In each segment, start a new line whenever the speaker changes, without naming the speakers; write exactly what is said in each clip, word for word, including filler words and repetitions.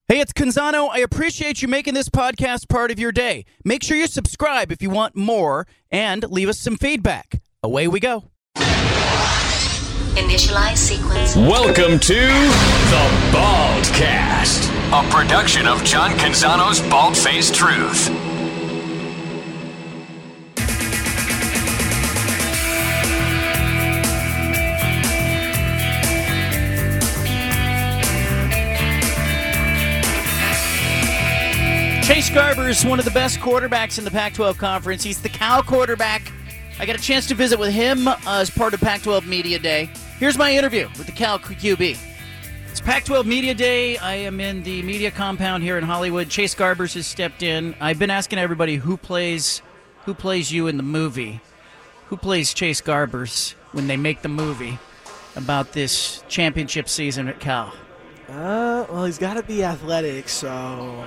Hey, it's Canzano. I appreciate you making this podcast part of your day. Make sure you subscribe if you want more and leave us some feedback. Away we go.
Initialize sequence.
Welcome to The Baldcast, a production of John Canzano's Bald-Faced Truth.
Chase Garber is one of the best quarterbacks in the Pac twelve Conference. He's the Cal quarterback. I got a chance to visit with him uh, as part of Pac twelve Media Day. Here's my interview with the Cal Q B. It's Pac twelve Media Day. I am in the media compound here in Hollywood. Chase Garbers has stepped in. I've been asking everybody who plays who plays you in the movie. Who plays Chase Garbers when they make the movie about this championship season at Cal?
Uh, well, he's got to be athletic, so...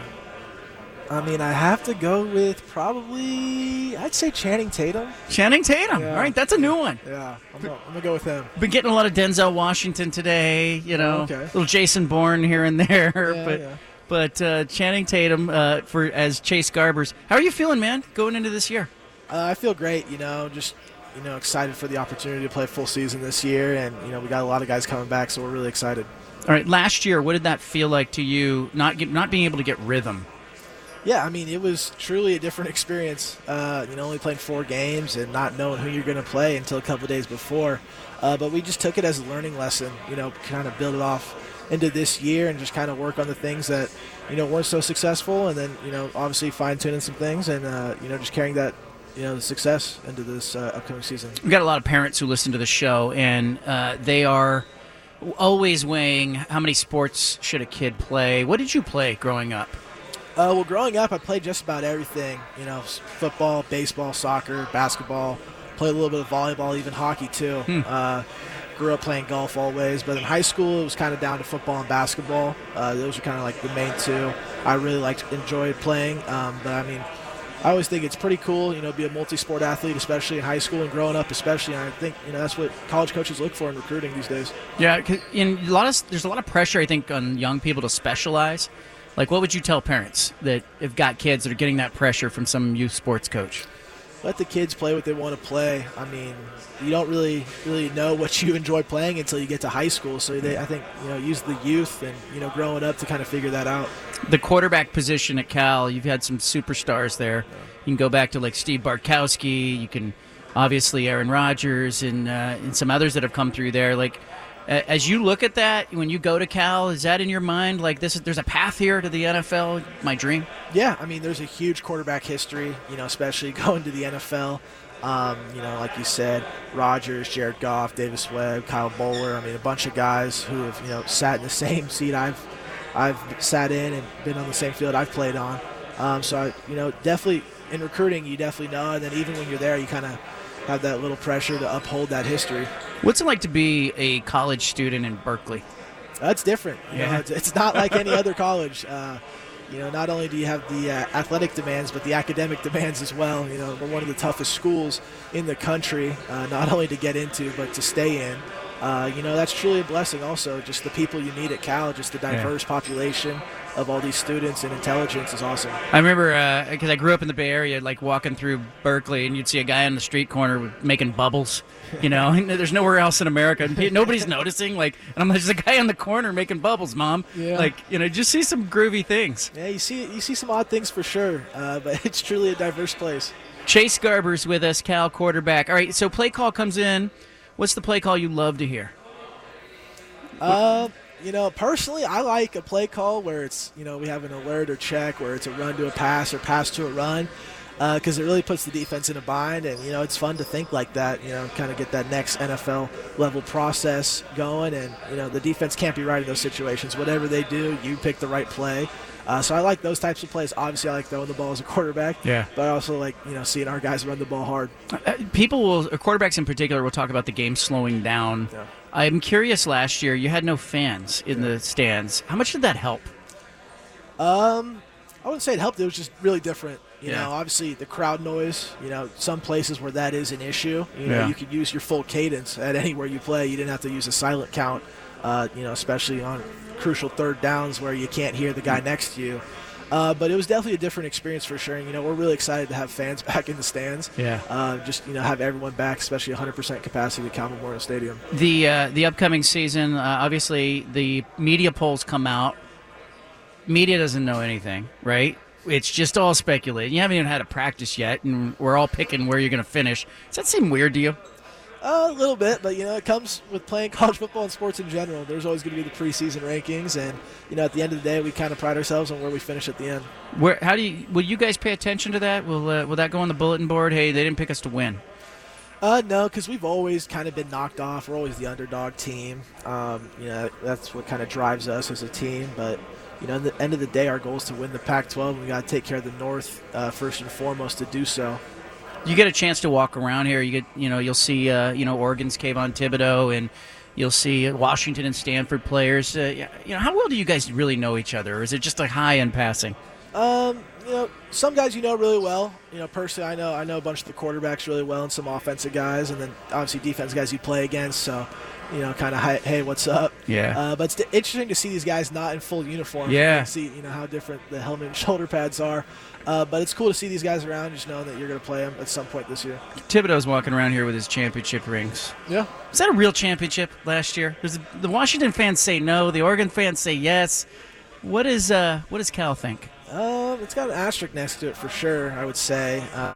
I mean, I have to go with probably, I'd say Channing Tatum.
Channing Tatum.
Yeah.
All right, that's a new one.
Yeah, I'm going to go with him.
Been getting a lot of Denzel Washington today, you know,
Oh, okay.
little Jason Bourne here and there.
Yeah,
but
yeah.
but uh, Channing Tatum uh, for as Chase Garbers. How are you feeling, man, going into this year?
Uh, I feel great, you know, just, you know, excited for the opportunity to play full season this year. And, you know, we got a lot of guys coming back, so we're really excited.
All right, last year, what did that feel like to you, not get, not being able to get rhythm?
Yeah, I mean, it was truly a different experience, uh, you know, only playing four games and not knowing who you're going to play until a couple of days before. Uh, but we just took it as a learning lesson, you know, kind of build it off into this year and just kind of work on the things that, you know, weren't so successful. And then, you know, obviously fine-tuning some things and, uh, you know, just carrying that, you know, the success into this uh, upcoming season.
We've got a lot of parents who listen to the show, and uh, they are always weighing how many sports should a kid play. What did you play growing up?
Uh, well, growing up, I played just about everything, you know, s- football, baseball, soccer, basketball, played a little bit of volleyball, even hockey, too.
Hmm.
Uh, grew up playing golf always, but in high school, it was kind of down to football and basketball. Uh, those were kind of like the main two I really liked, enjoyed playing. Um, but, I mean, I always think it's pretty cool, you know, be a multi-sport athlete, especially in high school and growing up especially. And I think, you know, that's what college coaches look for in recruiting these days.
Yeah, 'cause in a lot of there's a lot of pressure, I think, on young people to specialize. Like, what would you tell parents that have got kids that are getting that pressure from some youth sports coach?
Let the kids play what they want to play. I mean, you don't really really know what you enjoy playing until you get to high school. So they, I think, you know, use the youth and, you know, growing up to kind of figure that out.
The quarterback position at Cal, you've had some superstars there. You can go back to, like, Steve Bartkowski. You can, obviously, Aaron Rodgers and, uh, and some others that have come through there. Like, a- as you look at that, when you go to Cal, is that in your mind? Like, this is, there's a path here to the N F L, my dream?
Yeah, I mean, there's a huge quarterback history, you know, especially going to the N F L. Um, you know, like you said, Rodgers, Jared Goff, Davis Webb, Kyle Bowler. I mean, a bunch of guys who have, you know, sat in the same seat I've I've sat in and been on the same field I've played on. Um, so, I, you know, definitely in recruiting, you definitely know. And then even when you're there, you kind of have that little pressure to uphold that history.
What's it like to be a college student in Berkeley?
That's different. You
Yeah.
know, it's, it's not like any other college. Uh, you know, not only do you have the uh, athletic demands, but the academic demands as well. You know, we're one of the toughest schools in the country, uh, not only to get into, but to stay in. Uh, you know, that's truly a blessing also. Just the people you need at Cal, just the diverse population of all these students and intelligence is awesome.
I remember, because I grew up in the Bay Area, like walking through Berkeley, and you'd see a guy on the street corner with- making bubbles, you know, and there's nowhere else in America. And pe- nobody's noticing, like, and I'm like, there's a guy on the corner making bubbles, Mom.
Yeah.
Like, you know, just see some groovy things.
Yeah, you see you see some odd things for sure, uh, but it's truly a diverse place.
Chase Garber's with us, Cal quarterback. All right, so play call comes in. What's the play call you love to hear?
Uh, you know, personally, I like a play call where it's, you know, we have an alert or check where it's a run to a pass or pass to a run, because it really puts the defense in a bind. And, you know, it's fun to think like that, you know, kind of get that next N F L level process going. And, you know, the defense can't be right in those situations. Whatever they do, you pick the right play. Uh, so I like those types of plays. Obviously, I like throwing the ball as a quarterback.
Yeah.
But I also like, you know, seeing our guys run the ball hard.
Uh, people will, or quarterbacks in particular, will talk about the game slowing down.
Yeah.
I'm curious, last year, you had no fans in the stands. How much did that help?
Um, I wouldn't say it helped. It was just really different. You
Yeah.
know, obviously the crowd noise, you know, some places where that is an issue, you know,
Yeah.
you could use your full cadence at anywhere you play. You didn't have to use a silent count, uh, you know, especially on crucial third downs where you can't hear the guy next to you. Uh, but it was definitely a different experience for sure. And, you know, we're really excited to have fans back in the stands.
Yeah.
Uh, just, you know, have everyone back, especially one hundred percent capacity at Cal Memorial Stadium.
The uh, the upcoming season, uh, obviously, the media polls come out. Media doesn't know anything, right? It's just all speculating. You haven't even had a practice yet, and we're all picking where you're going to finish. Does that seem weird to you?
Uh, a little bit, but, you know, it comes with playing college football and sports in general. There's always going to be the preseason rankings, and, you know, at the end of the day, we kind of pride ourselves on where we finish at the end.
Where? How do you? Will you guys pay attention to that? Will uh, Will that go on the bulletin board? Hey, they didn't pick us to win.
Uh, no, because we've always kind of been knocked off. We're always the underdog team. Um, you know, that's what kind of drives us as a team. But, you know, at the end of the day, our goal is to win the Pac twelve, and we got to take care of the North uh, first and foremost to do so.
You get a chance to walk around here. You get, you know, you'll see, uh, you know, Oregon's Kayvon Thibodeau, and you'll see Washington and Stanford players. Uh, you know, how well do you guys really know each other, or is it just like high in passing?
Um, you know, some guys you know really well. You know, personally, I know I know a bunch of the quarterbacks really well, and some offensive guys, and then obviously defense guys you play against. So, you know, kind of hey, what's up?
Yeah.
Uh, but it's interesting to see these guys not in full uniform.
Yeah.
And see, you know, how different the helmet and shoulder pads are. Uh, but it's cool to see these guys around, just knowing that you're going to play them at some point this year.
Thibodeau's walking around here with his championship rings.
Yeah.
Was that a real championship last year? Does the Washington fans say no? The Oregon fans say yes. What is uh, what does Cal think?
Um, it's got an asterisk next to it for sure, I would say. Uh,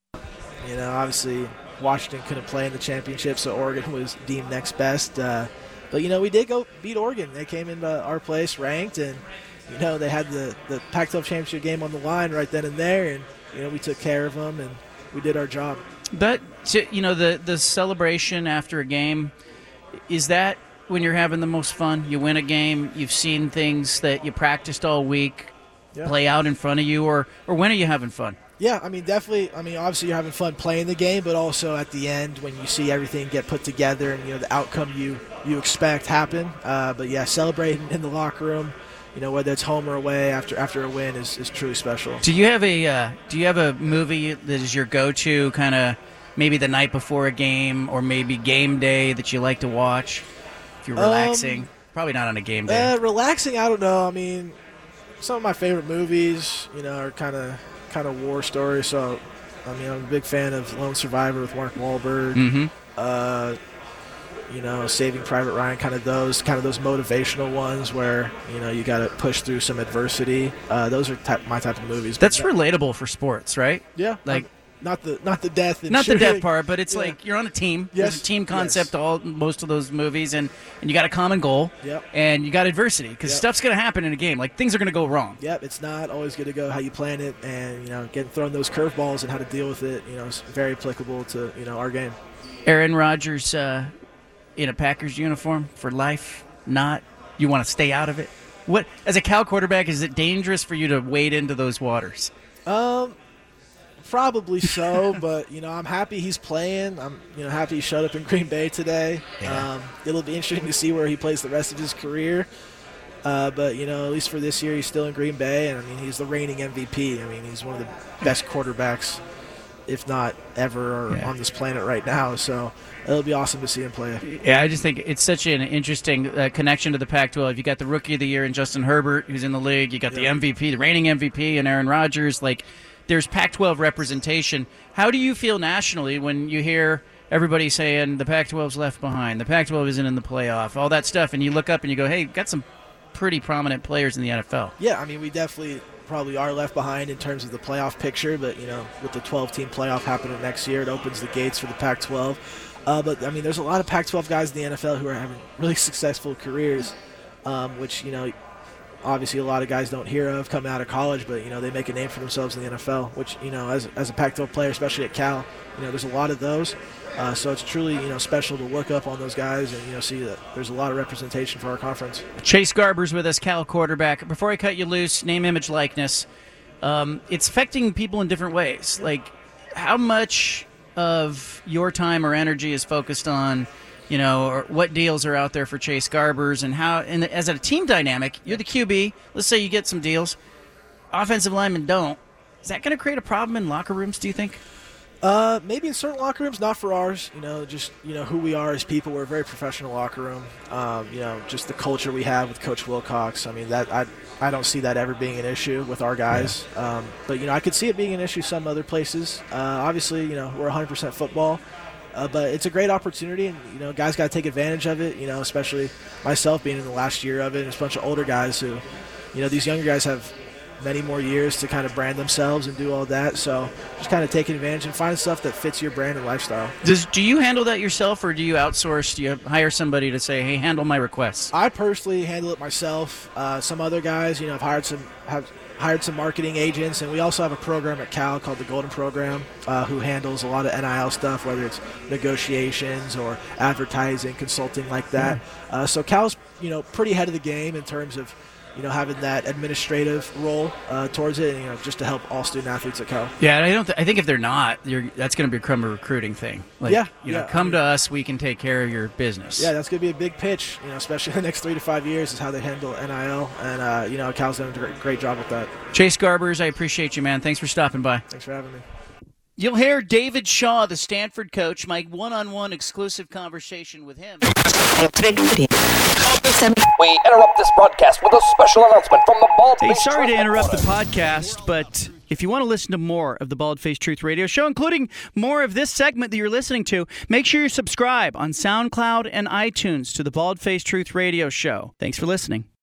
you know, obviously Washington couldn't play in the championship, so Oregon was deemed next best. Uh, but, you know, we did go beat Oregon. They came into our place ranked, and, you know, they had the, the Pac twelve championship game on the line right then and there, and, you know, we took care of them, and we did our job.
But, you know, the, the celebration after a game, is that when you're having the most fun? You win a game, you've seen things that you practiced all week
Yeah.
play out in front of you, or, or when are you having fun?
Yeah, I mean, definitely. I mean, obviously you're having fun playing the game, but also at the end when you see everything get put together and, you know, the outcome you, you expect happen. Uh, but, yeah, celebrating in the locker room, you know, whether it's home or away after after a win is, is truly special.
Do you have a uh, do you have a movie that is your go-to kind of maybe the night before a game or maybe game day that you like to watch if you're relaxing?
Um,
Probably not on a game day.
Uh, relaxing, I don't know. I mean, some of my favorite movies, you know, are kind of kind of war stories. So, I mean, I'm a big fan of Lone Survivor with Mark Wahlberg.
Mm-hmm.
Uh, you know, Saving Private Ryan, kind of those, kind of those motivational ones where, you know, you got to push through some adversity. Uh, those are type, my type of movies.
That's
But
relatable for sports, right?
yeah,
like-
um, not the not the death, and
Not the
shooting.
death part, but it's
Yeah.
like you're on a team.
Yes.
There's a team concept
Yes.
to all most of those movies, and, and you got a common goal,
Yep.
and you got adversity because
Yep.
stuff's going to happen in a game. Like things are going to go wrong.
Yep, it's not always going to go how you plan it, and, you know, getting thrown those curveballs and how to deal with it, you know, is very applicable to, you know, our game.
Aaron Rodgers uh, in a Packers uniform for life? Not? You want to stay out of it? What as a Cal quarterback, is it dangerous for you to wade into those waters?
Um, probably so, but, you know, I'm happy he's playing. I'm, you know, happy he showed up in Green Bay today.
Yeah.
Um, it'll be interesting to see where he plays the rest of his career. Uh, but, you know, at least for this year, he's still in Green Bay, and, I mean, he's the reigning M V P. I mean, he's one of the best quarterbacks, if not ever, or
Yeah.
on this planet right now. So it'll be awesome to see him play.
Yeah, I just think it's such an interesting uh, connection to the Pac twelve. You got the Rookie of the Year in Justin Herbert, who's in the league. You got the
Yeah.
M V P, the reigning M V P, and Aaron Rodgers. Like, there's Pac twelve representation. How do you feel nationally when you hear everybody saying the Pac twelve's left behind, the Pac twelve isn't in the playoff, all that stuff, and you look up and you go, hey, got some pretty prominent players in the N F L.
Yeah, I mean, we definitely probably are left behind in terms of the playoff picture, but, you know, with the twelve-team playoff happening next year, it opens the gates for the Pac twelve. Uh, but, I mean, there's a lot of Pac twelve guys in the N F L who are having really successful careers, um, which, you know, obviously a lot of guys don't hear of coming out of college, but, you know, they make a name for themselves in the N F L, which, you know, as, as a Pac twelve player, especially at Cal, you know, there's a lot of those. Uh, so it's truly, you know, special to look up on those guys and, you know, see that there's a lot of representation for our conference.
Chase Garber's with us, Cal quarterback. Before I cut you loose, name, image, likeness. Um, it's affecting people in different ways. Like, how much of your time or energy is focused on, you know, or what deals are out there for Chase Garber's, and how, and as a team dynamic, you're the Q B. Let's say you get some deals, offensive linemen don't. Is that going to create a problem in locker rooms, do you think?
Uh, maybe in certain locker rooms, not for ours. You know, just you know who we are as people. We're a very professional locker room. Um, you know, just the culture we have with Coach Wilcox. I mean, that I I don't see that ever being an issue with our guys. Yeah. Um, but you know, I could see it being an issue some other places. Uh, obviously, you know, we're one hundred percent football. Uh, but it's a great opportunity, and you know, guys got to take advantage of it. You know, especially myself being in the last year of it. And it's a bunch of older guys who, you know, these younger guys have many more years to kind of brand themselves and do all that. So just kind of taking advantage and finding stuff that fits your brand and lifestyle.
Does do you handle that yourself, or do you outsource? Do you hire somebody to say, "Hey, handle my requests"?
I personally handle it myself. Uh, some other guys, you know, have hired some have. hired some marketing agents, and we also have a program at Cal called the Golden Program uh, who handles a lot of N I L stuff, whether it's negotiations or advertising, consulting like that. Yeah. Uh, so Cal's, you know, pretty ahead of the game in terms of, you know, having that administrative role uh, towards it, and, you know, just to help all student athletes at Cal.
Yeah, I don't. Th- I think if they're not, you're, that's going to become a recruiting thing. Like,
yeah,
you know,
yeah.
come to us, we can take care of your business.
Yeah, that's going to be a big pitch, you know, especially in the next three to five years is how they handle N I L, and uh, you know, Cal's done a great, great job with that.
Chase Garbers, I appreciate you, man. Thanks for stopping by.
Thanks for having me.
You'll hear David Shaw, the Stanford coach, my one-on-one exclusive conversation with him.
We interrupt this broadcast with a special announcement from the Bald
Hey,
Face
sorry to
Truth
interrupt the
Reporter.
podcast, but if you want to listen to more of the Bald Face Truth Radio Show, including more of this segment that you're listening to, make sure you subscribe on SoundCloud and iTunes to the Bald Face Truth Radio Show. Thanks for listening.